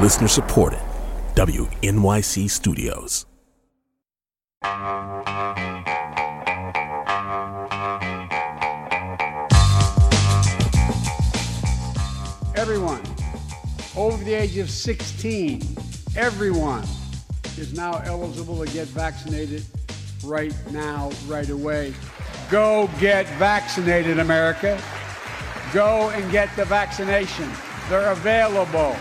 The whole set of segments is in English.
Listener supported. WNYC Studios. Everyone over the age of 16, everyone is now eligible to get vaccinated right now, right away. Go get vaccinated, America. Go and get the vaccination. They're available.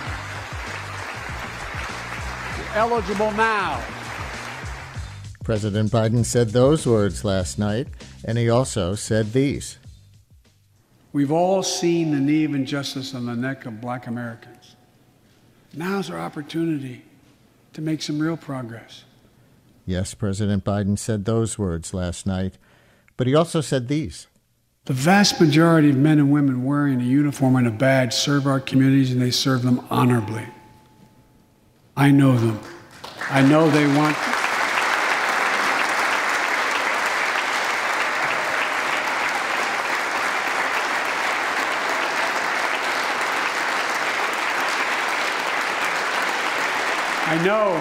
You're eligible now. President Biden said those words last night, and he also said these. We've all seen the knee of injustice on the neck of black Americans. Now's our opportunity to make some real progress. Yes, President Biden said those words last night, but he also said these. The vast majority of men and women wearing a uniform and a badge serve our communities, and they serve them honorably. I know them. I know they want... I know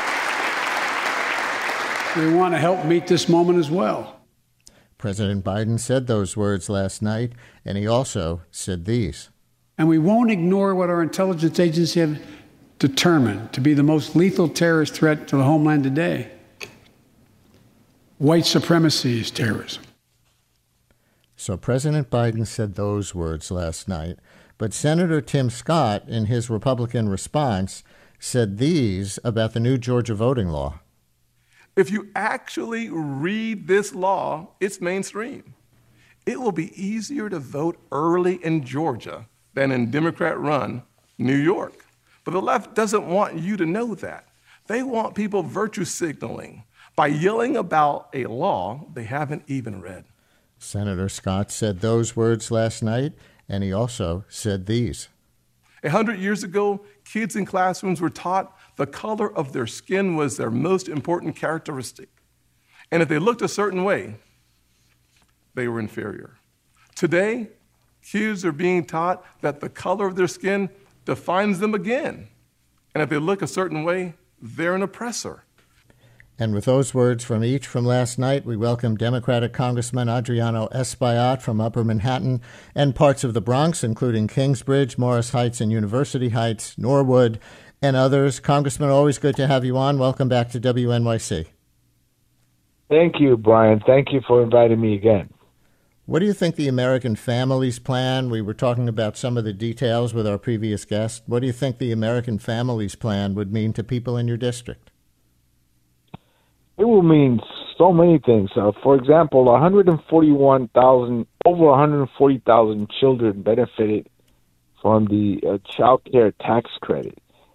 they want to help meet this moment as well. President Biden said those words last night, and he also said these. And we won't ignore what our intelligence agencies have determined to be the most lethal terrorist threat to the homeland today. White supremacy is terrorism. So President Biden said those words last night, but Senator Tim Scott, in his Republican response, said these about the new Georgia voting law. If you actually read this law, it's mainstream. It will be easier to vote early in Georgia than in Democrat-run New York. But the left doesn't want you to know that. They want people virtue signaling by yelling about a law they haven't even read. Senator Scott said those words last night, and he also said these. 100 years ago, kids in classrooms were taught the color of their skin was their most important characteristic. And if they looked a certain way, they were inferior. Today, kids are being taught that the color of their skin defines them again. And if they look a certain way, they're an oppressor. And with those words from each from last night, we welcome Democratic Congressman Adriano Espaillat from Upper Manhattan and parts of the Bronx, including Kingsbridge, Morris Heights, and University Heights, Norwood, and others. Congressman, always good to have you on. Welcome back to WNYC. Thank you, Brian. Thank you for inviting me again. What do you think the American Families Plan? We were talking about some of the details with our previous guest. What do you think the American Families Plan would mean to people in your district? It will mean so many things. For example, over 140,000 children benefited from the child care tax credit.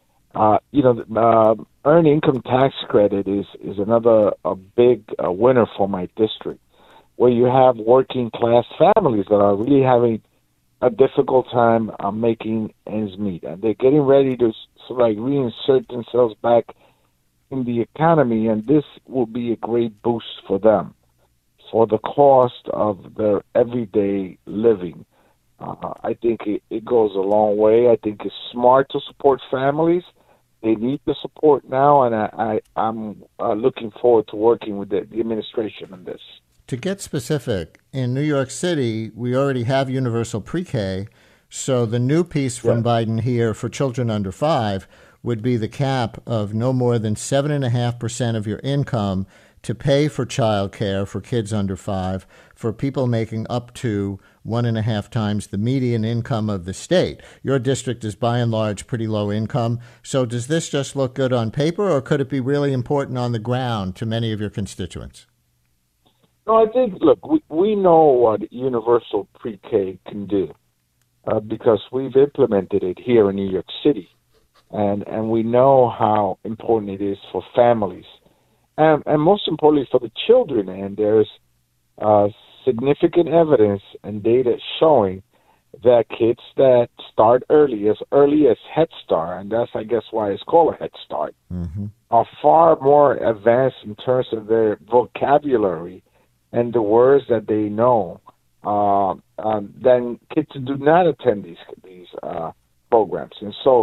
Earned income tax credit is another big winner for my district, where you have working class families that are really having a difficult time making ends meet, and they're getting ready to reinsert themselves back in the economy, and this will be a great boost for them for the cost of their everyday living. I think it goes a long way. I think it's smart to support families. They need the support now, and I'm looking forward to working with the administration on this. To get specific, in New York City, we already have universal pre-K, so the new piece from Biden here for children under 5 would be the cap of no more than 7.5% of your income to pay for child care for kids under 5 for people making up to 1.5 times the median income of the state. Your district is by and large pretty low income. So does this just look good on paper, or could it be really important on the ground to many of your constituents? No, I think, look, we know what universal pre-K can do because we've implemented it here in New York City. And we know how important it is for families, and most importantly for the children. And there's significant evidence and data showing that kids that start early as Head Start, and that's, I guess, why it's called a Head Start, are far more advanced in terms of their vocabulary and the words that they know than kids who do not attend these programs. And so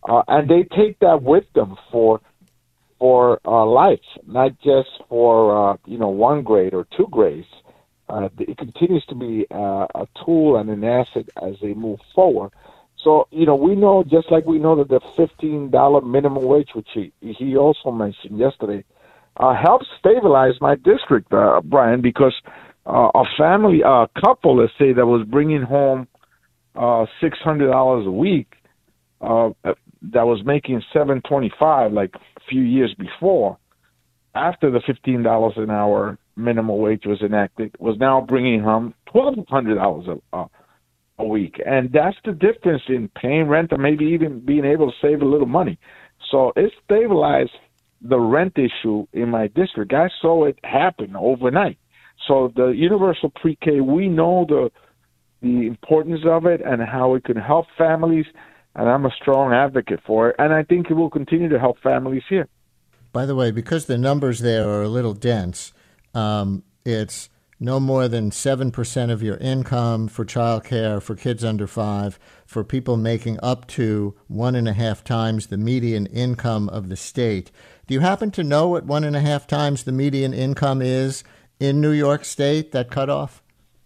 and they take that with them for life, not just for one grade or two grades. It continues to be a tool and an asset as they move forward. So, we know, just like we know that the $15 minimum wage, which he also mentioned yesterday, helps stabilize my district, Brian, because a couple, let's say, that was bringing home $600 a week, that was making $725 like a few years before, after the $15 an hour minimum wage was enacted, was now bringing home $1,200 a week. And that's the difference in paying rent and maybe even being able to save a little money. So it stabilized the rent issue in my district. I saw it happen overnight. So the universal pre-K, we know the importance of it and how it can help families, and I'm a strong advocate for it, and I think it will continue to help families here. By the way, because the numbers there are a little dense, it's no more than 7% of your income for childcare for kids under 5, for people making up to 1.5 times the median income of the state. Do you happen to know what 1.5 times the median income is in New York State, that cutoff?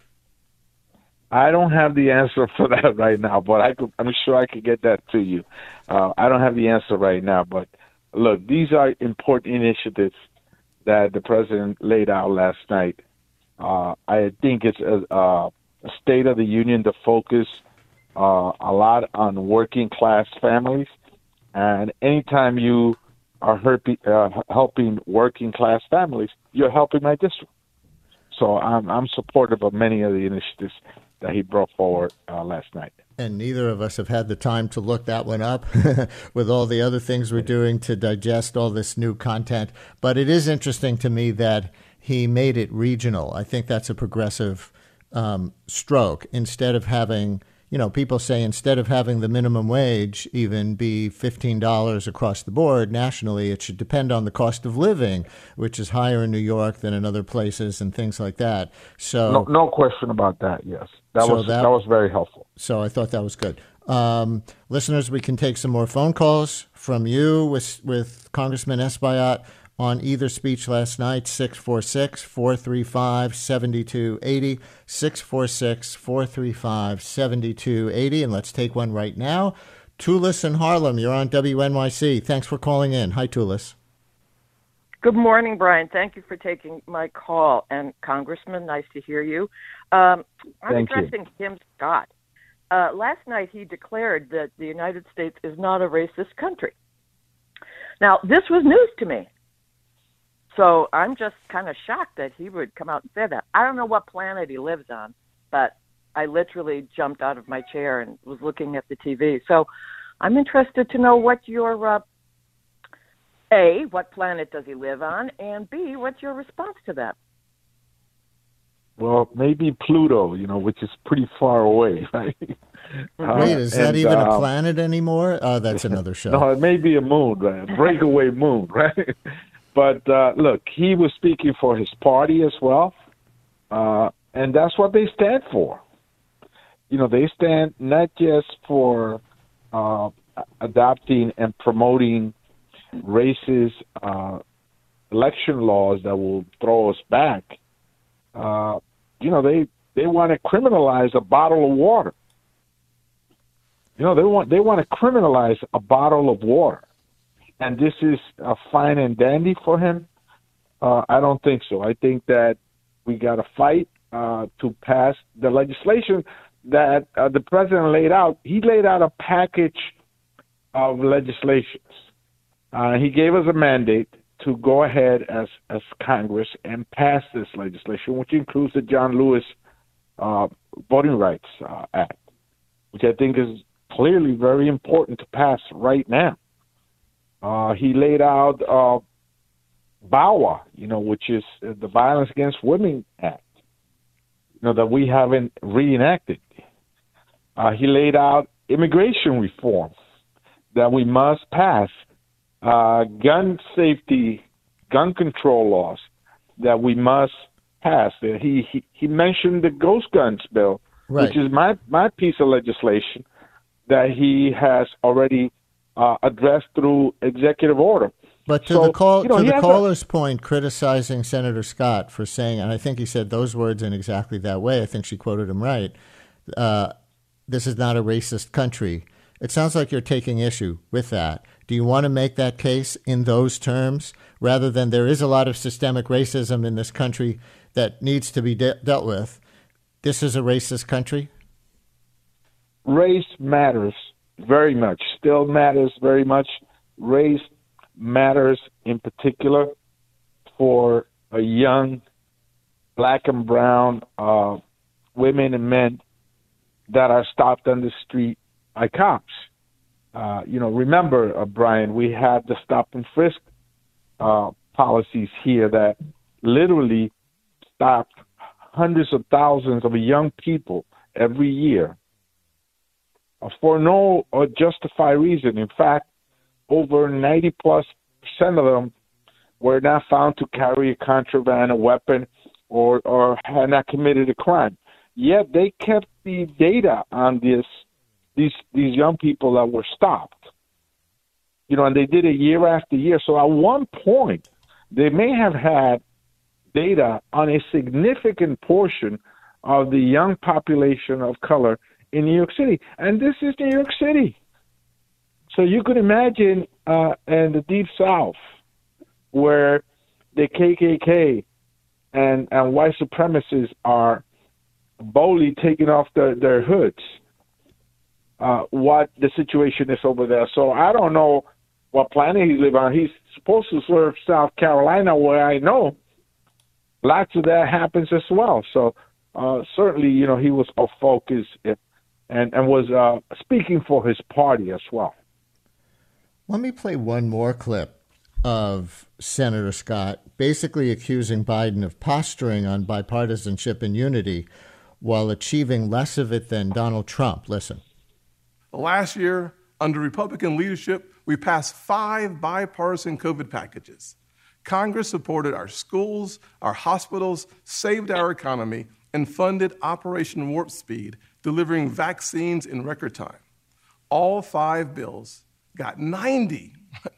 I don't have the answer for that right now, but I'm sure I could get that to you. I don't have the answer right now, but look, these are important initiatives that the president laid out last night. I think it's a State of the Union to focus a lot on working class families, and anytime you are helping working class families, you're helping my district. So I'm supportive of many of the initiatives that he brought forward last night. And neither of us have had the time to look that one up with all the other things we're doing to digest all this new content. But it is interesting to me that he made it regional. I think that's a progressive stroke. Instead of having, people say instead of having the minimum wage even be $15 across the board nationally, it should depend on the cost of living, which is higher in New York than in other places and things like that. So no question about that. Yes, that was very helpful. So I thought that was good. Listeners, we can take some more phone calls from you with Congressman Espaillat on either speech last night, 646-435-7280, 646-435-7280. And let's take one right now. Tulis in Harlem, you're on WNYC. Thanks for calling in. Hi, Tulis. Good morning, Brian. Thank you for taking my call. And Congressman, nice to hear you. I'm addressing Tim Scott. Last night he declared that the United States is not a racist country. Now, this was news to me. So I'm just kind of shocked that he would come out and say that. I don't know what planet he lives on, but I literally jumped out of my chair and was looking at the TV. So I'm interested to know what your, A, what planet does he live on, and B, what's your response to that? Well, maybe Pluto, which is pretty far away, right? Wait, is that even a planet anymore? Oh, that's another show. No, it may be a moon, right? A breakaway moon, right? But look, he was speaking for his party as well, and that's what they stand for. They stand not just for adopting and promoting racist election laws that will throw us back. They want to criminalize a bottle of water. They want to criminalize a bottle of water. And this is a fine and dandy for him? I don't think so. I think that we got to fight to pass the legislation that the president laid out. He laid out a package of legislations. He gave us a mandate to go ahead as Congress and pass this legislation, which includes the John Lewis Voting Rights Act, which I think is clearly very important to pass right now. He laid out VAWA, which is the Violence Against Women Act, that we haven't reenacted. He laid out immigration reform that we must pass, gun safety, gun control laws that we must pass. He mentioned the ghost guns bill, right, which is my piece of legislation that he has already addressed through executive order. But to the caller's point, criticizing Senator Scott for saying, and I think he said those words in exactly that way, I think she quoted him right, this is not a racist country. It sounds like you're taking issue with that. Do you want to make that case in those terms, rather than there is a lot of systemic racism in this country that needs to be dealt with? This is a racist country? Race matters very much, still matters very much. Race matters in particular for a young black and brown women and men that are stopped on the street by cops. Remember, Brian, we had the stop and frisk policies here that literally stopped hundreds of thousands of young people every year for no justified reason. In fact, over 90+% of them were not found to carry a contraband, a weapon, or had not committed a crime. Yet they kept the data on these young people that were stopped. And they did it year after year. So at one point, they may have had data on a significant portion of the young population of color in New York City. And this is New York City. So you could imagine in the Deep South, where the KKK and white supremacists are boldly taking off their hoods, what the situation is over there. So I don't know what planet he lives on. He's supposed to serve South Carolina, where I know lots of that happens as well. So certainly, he was off focus and was speaking for his party as well. Let me play one more clip of Senator Scott basically accusing Biden of posturing on bipartisanship and unity while achieving less of it than Donald Trump. Listen. Last year, under Republican leadership, we passed 5 bipartisan COVID packages. Congress supported our schools, our hospitals, saved our economy, and funded Operation Warp Speed, delivering vaccines in record time. All 5 bills got 90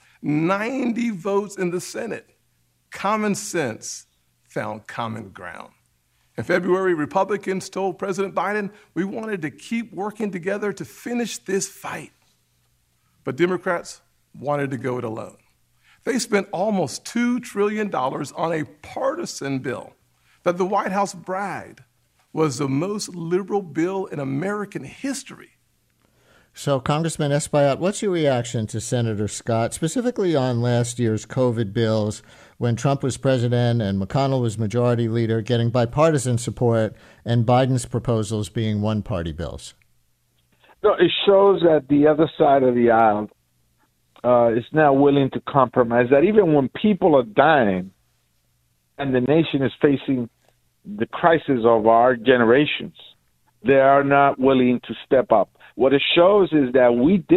votes in the Senate. Common sense found common ground. In February, Republicans told President Biden we wanted to keep working together to finish this fight. But Democrats wanted to go it alone. They spent almost $2 trillion on a partisan bill that the White House bragged was the most liberal bill in American history. So, Congressman Espaillat, what's your reaction to Senator Scott, specifically on last year's COVID bills when Trump was president and McConnell was majority leader, getting bipartisan support, and Biden's proposals being one-party bills? No, it shows that the other side of the aisle is now willing to compromise, that even when people are dying and the nation is facing the crisis of our generations, they are not willing to step up. What it shows is that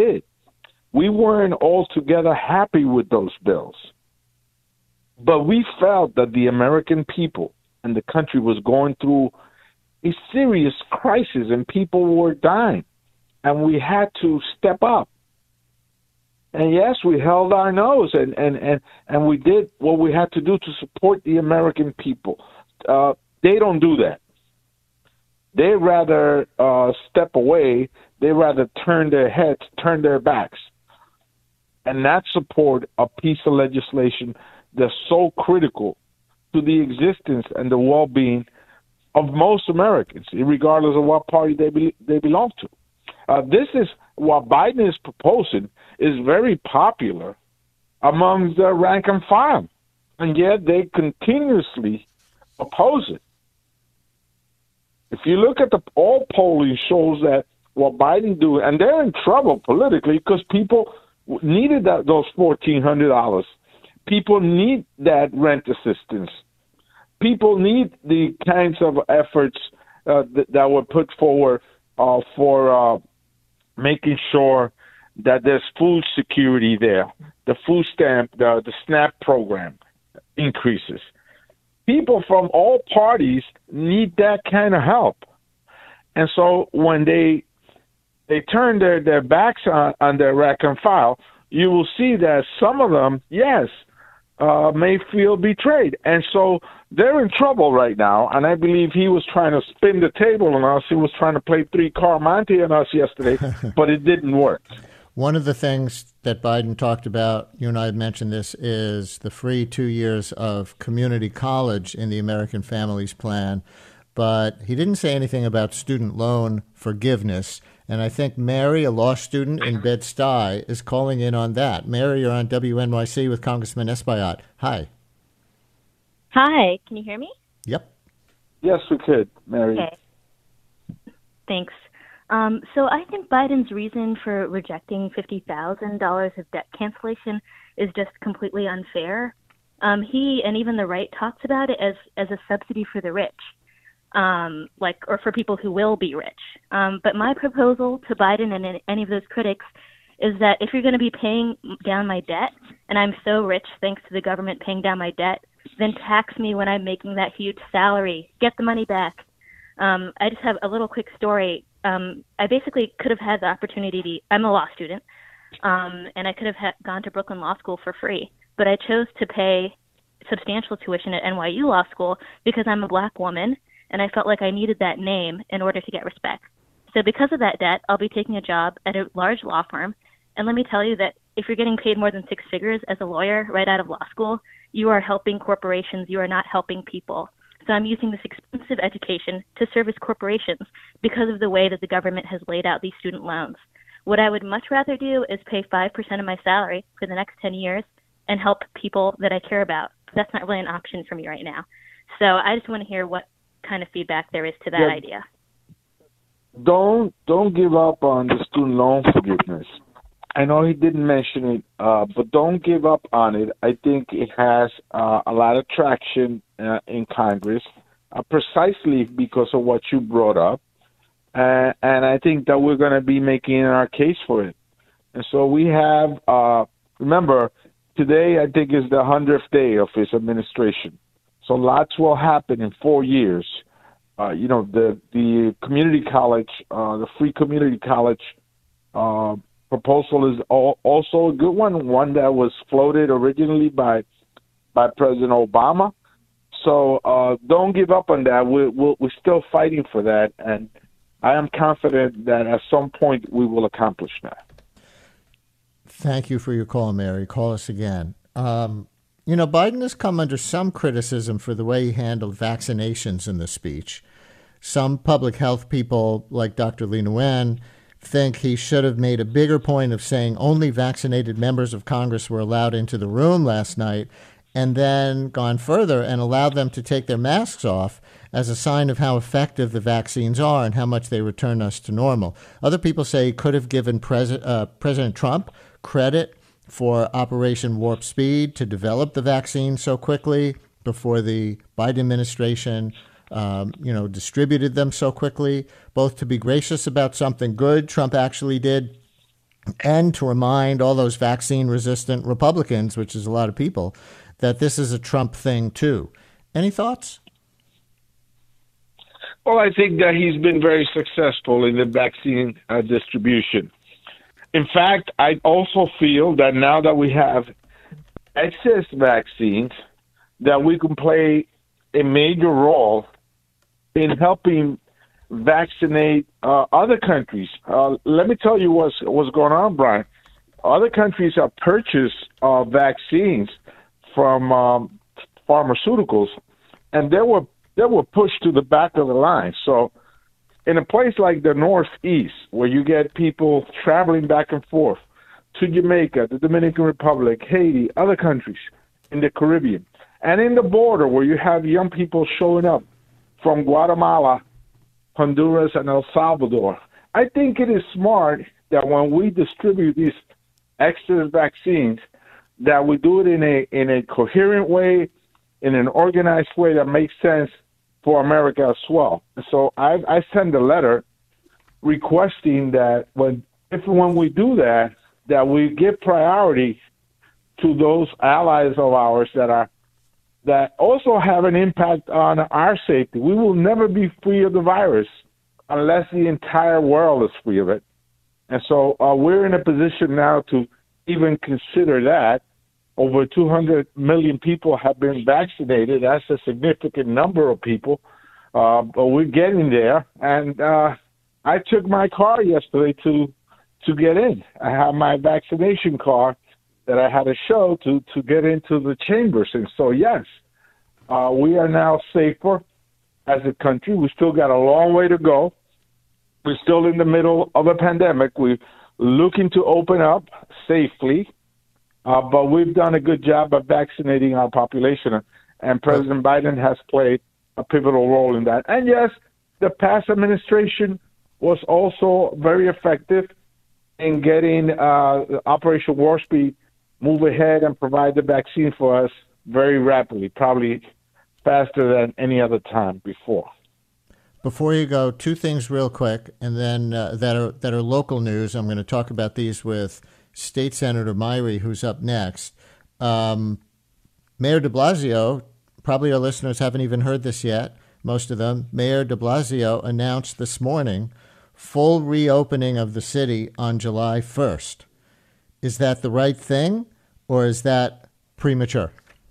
we weren't altogether happy with those bills, but we felt that the American people and the country was going through a serious crisis and people were dying, and we had to step up. And yes, we held our nose and we did what we had to do to support the American people. They don't do that. They rather step away. They rather turn their heads, turn their backs, and not support a piece of legislation that's so critical to the existence and the well-being of most Americans, regardless of what party they belong to. This is what Biden is proposing is very popular among the rank and file, and yet they continuously oppose it. If you look at all polling shows that what Biden do, and they're in trouble politically because people needed those $1,400. People need that rent assistance. People need the kinds of efforts that were put forward for making sure that there's food security there. The food stamp, the SNAP program increases. People from all parties need that kind of help. And so when they turn their backs on their rank and file, you will see that some of them, yes, may feel betrayed. And so they're in trouble right now. And I believe he was trying to spin the table on us. He was trying to play three-car Monte on us yesterday, but it didn't work. One of the things that Biden talked about, you and I have mentioned this, is the free 2 years of community college in the American Families Plan. But he didn't say anything about student loan forgiveness. And I think Mary, a law student in Bed-Stuy, is calling in on that. Mary, you're on WNYC with Congressman Espaillat. Hi. Hi. Can you hear me? Yep. Yes, we could, Mary. Okay. Thanks. So I think Biden's reason for rejecting $50,000 of debt cancellation is just completely unfair. He and even the right talks about it as a subsidy for the rich. Or for people who will be rich. But my proposal to Biden and any of those critics is that if you're going to be paying down my debt, and I'm so rich thanks to the government paying down my debt, then tax me when I'm making that huge salary. Get the money back. I just have a little quick story. I basically could have had the opportunity I'm a law student, and I could have gone to Brooklyn Law School for free, but I chose to pay substantial tuition at NYU Law School because I'm a black woman, and I felt like I needed that name in order to get respect. So because of that debt, I'll be taking a job at a large law firm. And let me tell you that if you're getting paid more than six figures as a lawyer right out of law school, you are helping corporations. You are not helping people. So I'm using this expensive education to service corporations because of the way that the government has laid out these student loans. What I would much rather do is pay 5% of my salary for the next 10 years and help people that I care about. That's not really an option for me right now. So I just want to hear what kind of feedback there is to that idea. Don't give up on the student loan forgiveness. I know he didn't mention it, but don't give up on it. I think it has a lot of traction in Congress, precisely because of what you brought up. And I think that we're going to be making our case for it. And so we have, remember, today I think is the 100th day of his administration. So lots will happen in 4 years. The community college, the free community college proposal is also a good one that was floated originally by President Obama. So don't give up on that. We're still fighting for that, and I am confident that at some point we will accomplish that. Thank you for your call, Mary. Call us again. Biden has come under some criticism for the way he handled vaccinations in the speech. Some public health people, like Dr. Lee Nguyen, think he should have made a bigger point of saying only vaccinated members of Congress were allowed into the room last night, and then gone further and allowed them to take their masks off as a sign of how effective the vaccines are and how much they return us to normal. Other people say he could have given President Trump credit for Operation Warp Speed to develop the vaccine so quickly before the Biden administration distributed them so quickly, both to be gracious about something good Trump actually did and to remind all those vaccine-resistant Republicans, which is a lot of people, that this is a Trump thing too. Any thoughts? Well, I think that he's been very successful in the vaccine distribution. In fact, I also feel that now that we have excess vaccines, that we can play a major role in helping vaccinate other countries. Let me tell you what's going on, Brian. Other countries have purchased vaccines from pharmaceuticals, and they were pushed to the back of the line. So in a place like the Northeast, where you get people traveling back and forth to Jamaica, the Dominican Republic, Haiti, other countries in the Caribbean, and in the border where you have young people showing up from Guatemala, Honduras, and El Salvador, I think it is smart that when we distribute these extra vaccines, that we do it in a coherent way, in an organized way that makes sense for America as well. So I send a letter requesting that when we do that, that we give priority to those allies of ours that also have an impact on our safety. We will never be free of the virus unless the entire world is free of it. And so we're in a position now to even consider that. Over 200 million people have been vaccinated. That's a significant number of people, but we're getting there. And I took my car yesterday to get in. I have my vaccination card that I had to show to get into the chambers. And so, yes, we are now safer as a country. We still got a long way to go. We're still in the middle of a pandemic. We're looking to open up safely. But we've done a good job of vaccinating our population, and President Biden has played a pivotal role in that. And yes, the past administration was also very effective in getting Operation Warp Speed move ahead and provide the vaccine for us very rapidly, probably faster than any other time before. Before you go, two things real quick, and then that are local news. I'm going to talk about these with State Senator Myrie, who's up next. Mayor de Blasio, probably our listeners haven't even heard this yet, most of them. Mayor de Blasio announced this morning full reopening of the city on July 1st. Is that the right thing, or is that premature?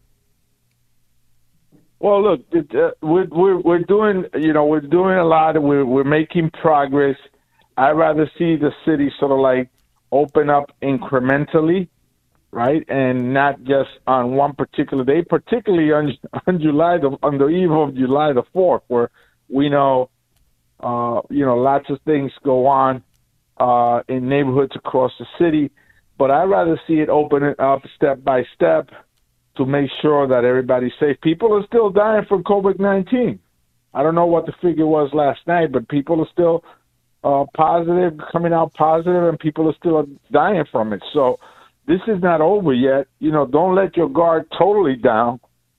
Well, look, we're doing a lot. We're making progress. I'd rather see the city sort of like open up incrementally, right, and not just on one particular day, particularly on the eve of July the 4th, where we know, lots of things go on in neighborhoods across the city. But I'd rather see it open it up step by step to make sure that everybody's safe. People are still dying from COVID-19. I don't know what the figure was last night, but people are still positive, coming out positive, and people are still dying from it. So this is not over yet. Don't let your guard totally down.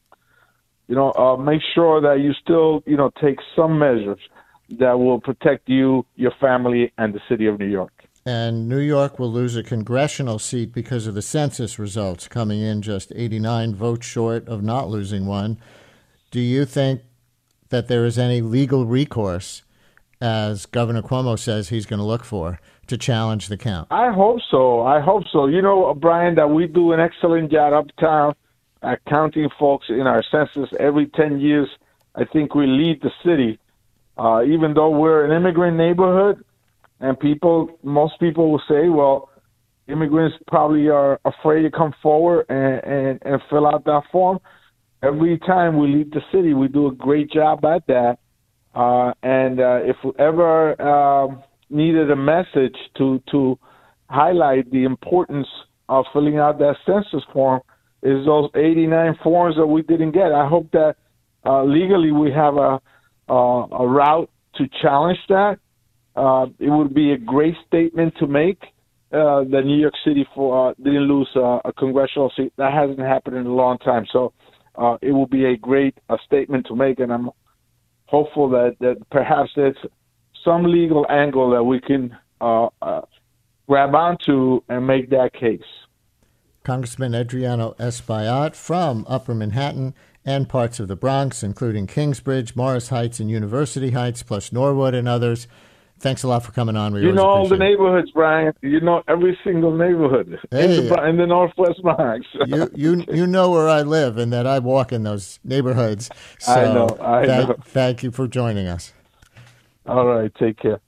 Make sure that you still, take some measures that will protect you, your family, and the city of New York. And New York will lose a congressional seat because of the census results, coming in just 89 votes short of not losing one. Do you think that there is any legal recourse, as Governor Cuomo says he's going to look for, to challenge the count? I hope so. Brian, that we do an excellent job uptown at counting folks in our census every 10 years. I think we lead the city. Even though we're an immigrant neighborhood, and most people will say, well, immigrants probably are afraid to come forward and fill out that form. Every time we lead the city, we do a great job at that. And if we ever needed a message to highlight the importance of filling out that census form, is those 89 forms that we didn't get. I hope that legally we have a route to challenge that. It would be a great statement to make. That New York City didn't lose a congressional seat. That hasn't happened in a long time. So it will be a great statement to make, and I'm hopeful that perhaps there's some legal angle that we can grab onto and make that case. Congressman Adriano Espaillat from Upper Manhattan and parts of the Bronx, including Kingsbridge, Morris Heights, and University Heights, plus Norwood and others. Thanks a lot for coming on. You know all the neighborhoods, Brian. You know every single neighborhood in the Northwest Bronx. you know where I live and that I walk in those neighborhoods. So I know. Thank you for joining us. All right. Take care.